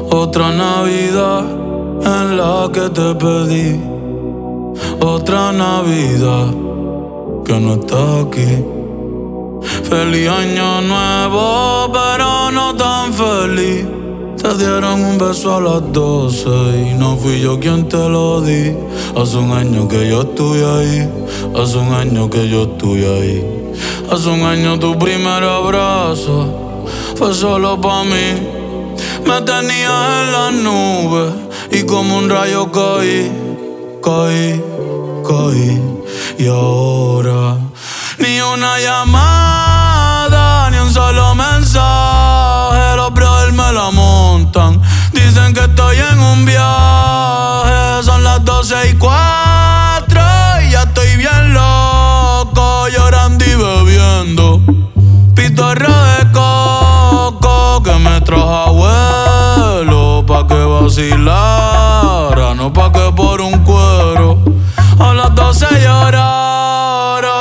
Otra Navidad en la que te pedí. Otra Navidad que no está aquí. Feliz año nuevo, pero no tan feliz. Te dieron un beso a las 12 y no fui yo quien te lo di. Hace un año que yo estoy ahí. Hace un año que yo estoy ahí. Hace un año tu primer abrazo fue solo pa' mí. Me tenías en las nubes y como un rayo caí. Y ahora ni una llamada, ni un solo mensaje. Los brothers me la montan. Dicen que estoy en un viaje. Son las 12:04 y ya estoy bien loco, llorando y bebiendo pitorro de coco que me trajo abuelo pa' que vacilara, no pa' que por un cuero a las 12 llorara.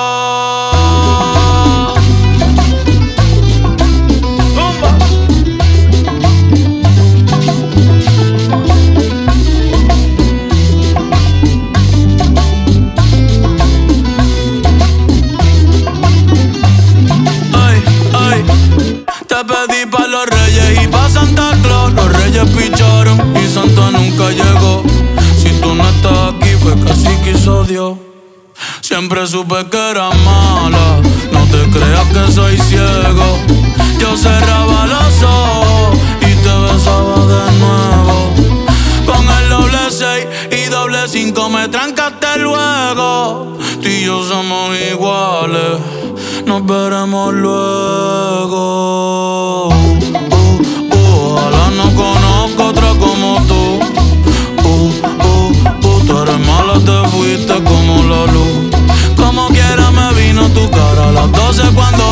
Te pedí pa' los reyes y pa' Santa Claus. Los reyes picharon y Santa nunca llegó. Si tú no estás aquí fue que así quiso Dios. Siempre supe que era mala, no te creas que soy ciego. Yo cerraba los ojos y te besaba de nuevo. Con el doble 6 y doble 5 me trancaste luego. Tú y yo somos iguales, nos veremos luego. Ojalá no conozca otra como tú. Tú eres mala, te fuiste como la luz. Como quiera me vino tu cara a las 12 cuando